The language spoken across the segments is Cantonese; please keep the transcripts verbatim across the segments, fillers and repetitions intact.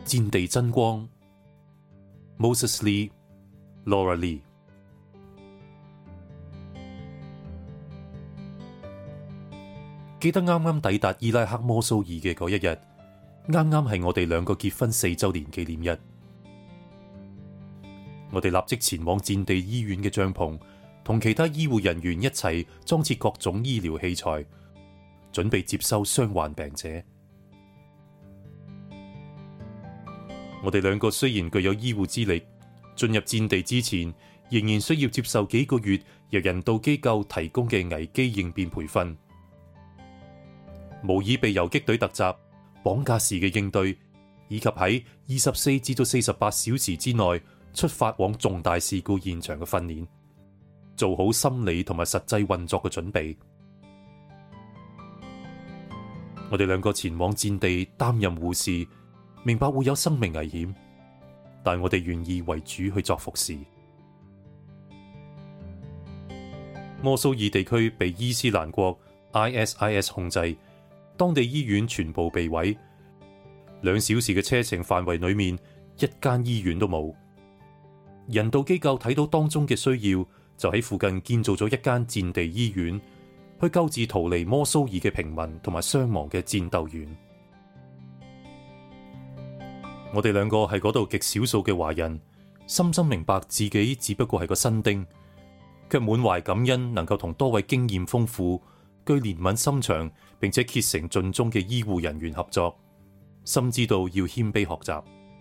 戰地真光 Moses Lee、Laura Lee。 記得啱啱抵達伊拉克摩蘇爾嘅嗰一日，啱啱係我哋兩個結婚四周年紀念日。我哋立即前往戰地醫院嘅帳篷，同其他醫護人員一齊裝設各種醫療器材，準備接收傷患病者。我哋兩個雖然具有醫護資歷，進入戰地之前，仍然需要接受幾個月由人道機構提供嘅危機應變培訓，模擬被游擊隊突襲、綁架時嘅應對，以及喺二十四至到四十八小時之內出發往重大事故現場嘅訓練，做好心理同埋實際運作嘅準備。我哋兩個前往戰地擔任護士，明白會有生命危險，但我哋願意為主去作服侍。摩蘇爾地區被伊斯蘭國 I S I S 控制，當地醫院全部被毀，兩小時嘅車程範圍裏面一間醫院都冇。人道機構睇到當中嘅需要，就喺附近建造咗一間戰地醫院，去救治逃離摩蘇爾嘅平民同埋傷亡嘅戰鬥員。我哋兩個係嗰度極少數嘅華人，深深明白自己只不過係個新丁，卻滿懷感恩能夠同多位經驗豐富、具憐憫心腸並且竭誠盡忠嘅醫護人員合作，深知道要謙卑學習。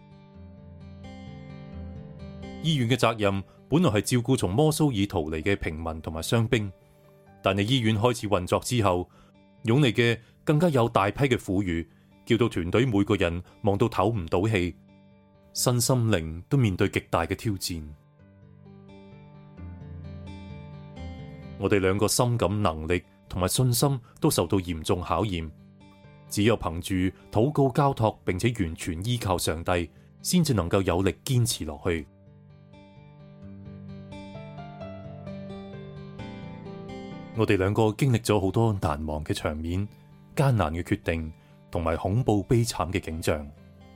醫院嘅責任本來係照顧從摩蘇爾逃離嘅平民同埋傷兵，但係醫院開始運作之後，湧嚟嘅更加有大批嘅婦孺，叫到團隊每個人忙到唞唔到氣，身心靈都面對極大嘅挑戰。我哋兩個深感能力同埋信心都受到嚴重考驗，只有憑住禱告交託並且完全依靠上帝，先至能夠有力堅持落去。我哋兩個經歷咗好多難忘嘅場面、艱難嘅決定同埋恐怖悲慘嘅景象。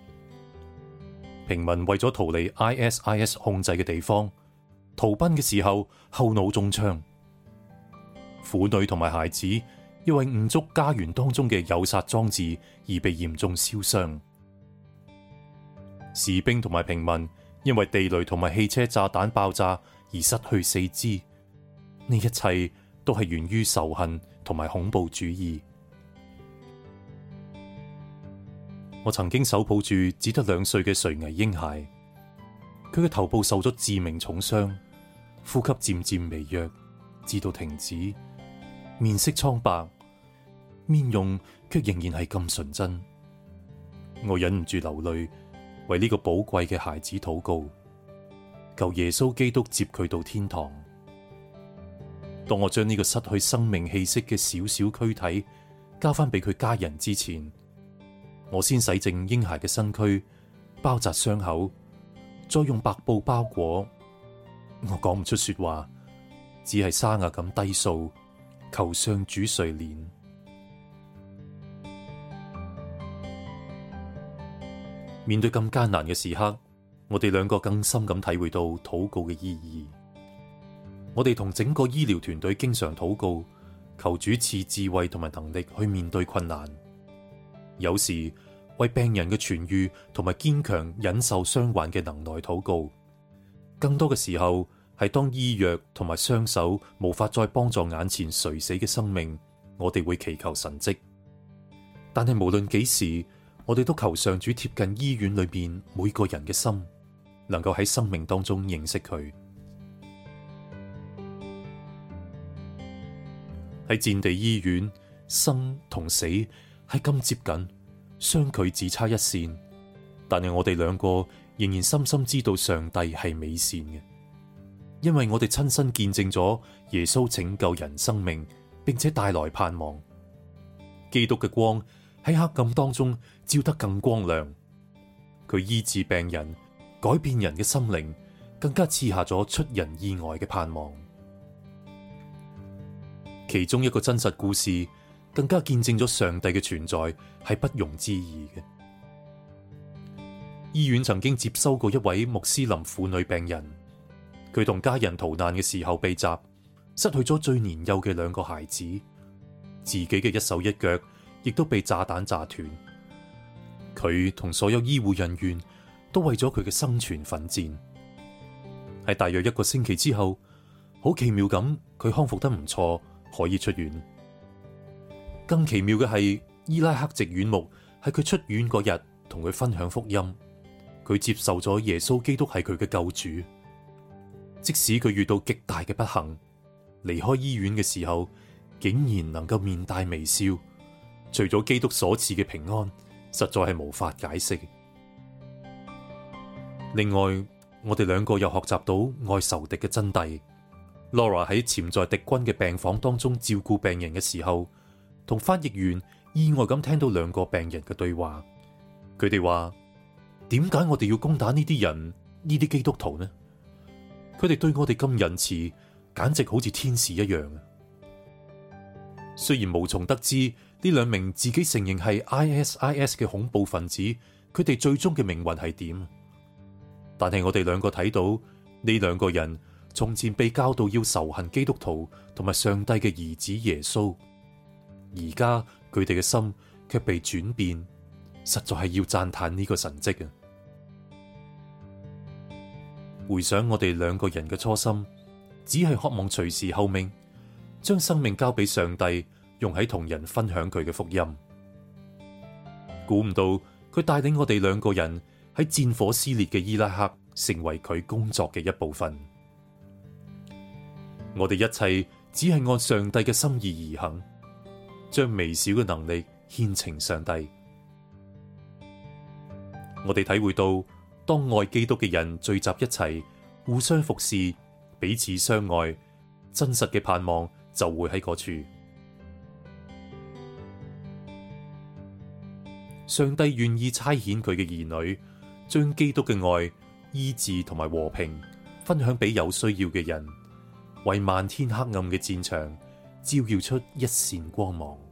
平民為咗逃離 I S I S 控制嘅地方，逃奔嘅時候後腦中槍；婦女同埋孩子因為誤觸家園當中嘅誘殺裝置而被嚴重燒傷；士兵同埋平民因為地雷同埋汽車炸彈爆炸而失去四肢。呢一切都係源於仇恨同埋恐怖主義。我曾經手抱住只得兩歲嘅垂危嬰孩，佢嘅頭部受咗致命重傷，呼吸漸漸微弱，直到停止，面色蒼白，面容卻仍然係咁純真。我忍唔住流淚，為呢個寶貴嘅孩子禱告，求耶穌基督接佢到天堂。當我將呢個失去生命氣息嘅小小軀體交翻俾佢家人之前，我先洗淨嬰孩嘅身軀，包紮傷口，再用白布包裹。我講唔出說話，只係沙啞咁低訴，求上主垂憐。面對咁艱難嘅時刻，我哋兩個更深咁體會到禱告嘅意義。我哋同整個醫療團隊經常禱告，求主賜智慧同埋能力去面對困難。有時為病人嘅痊癒同埋堅強忍受傷患嘅能耐禱告，更多嘅時候係當醫藥同埋雙手無法再幫助眼前垂死嘅生命，我哋會祈求神蹟。但係無論幾時，我哋都求上主貼近醫院裏邊每個人嘅心，能夠喺生命當中認識佢。喺戰地醫院，生同死係咁接近，相距只差一線，但係我哋兩個仍然深深知道上帝係美善嘅，因為我哋親身見證咗耶穌拯救人生命，並且帶來盼望。基督嘅光喺黑暗當中照得更光亮，佢醫治病人，改變人嘅心靈，更加賜下咗出人意外嘅盼望。其中一個真實故事，更加見證咗上帝嘅存在係不容置疑嘅。 醫院曾經接收過一位穆斯林婦女病人，佢同家人逃難嘅時候被襲，失去咗最年幼嘅兩個孩子，自己嘅一手一腳亦都被炸彈炸斷。佢同所有醫護人員都為咗佢嘅生存奮戰。喺大約一個星期之後，好奇妙咁，佢康復得唔錯，可以出院。更奇妙嘅係，伊拉克籍院牧喺佢出院嗰日同佢分享福音，佢接受咗耶穌基督係佢嘅救主。即使佢遇到極大嘅不幸，離開醫院嘅時候，竟然能夠面帶微笑，除咗基督所賜嘅平安，實在係無法解釋。另外，我哋兩個又學習到愛仇敵嘅真諦。Laura 喺潛在敵軍嘅病房當中照顧病人嘅時候，同翻譯員意外咁聽到兩個病人嘅對話。佢哋話：點解我哋要攻打呢啲人，呢啲基督徒呢？佢哋對我哋咁仁慈，簡直好似天使一樣。雖然無從得知呢兩名自己承認係 I S I S 嘅恐怖分子，佢哋最終嘅命運係點，但係我哋兩個睇到呢兩個人從前被教導要仇恨基督徒同埋上帝嘅兒子耶穌，而家佢哋嘅心卻被轉變，實在係要讚嘆呢個神蹟啊！回想我哋兩個人嘅初心，只係渴望隨時候命，將生命交俾上帝，用喺同人分享佢嘅福音。估唔到佢帶領我哋兩個人喺戰火撕裂嘅伊拉克，成為佢工作嘅一部分。我哋一切只係按上帝嘅心意而行，將微小嘅能力獻呈上帝。我哋體會到，當愛基督嘅人聚集一齊，互相服侍，彼此相愛，真實嘅盼望就會喺嗰處。上帝願意差遣佢嘅兒女，將基督嘅愛、醫治同埋和平分享俾有需要嘅人，為漫天黑暗嘅戰場照耀出一線光芒。